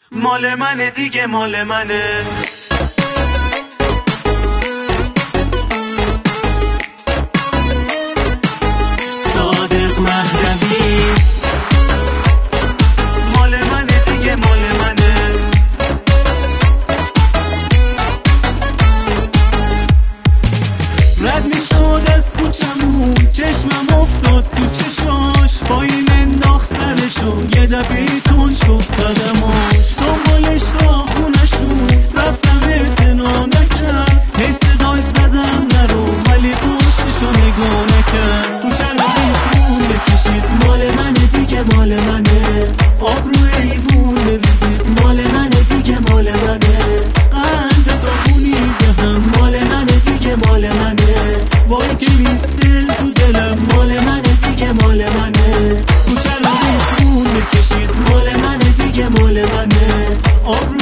مال منه دیگه مال منه. صادق مهدوی مال منه دیگه مال منه. رد میشد از کوچمون چشمم افتاد تو چشاش پایین انداخت سرشو یه دفعه تون شد قدماش دنبالش تا خونشون رفتم اعتنا نکرد هی صداش زدم نرو ولی پشتشو نگاه نکرد تو چرمه خون بکشید مال منه دیگه مال منه. آب رو ایوون بریزید مال منه دیگه مال منه. قلب صابونی دهم مال منه دیگه مال منه. وای که میستل تو دلم مال منه دیگه مال منه. تو چرمه خون بکشید مال منه دیگه مال منه. آب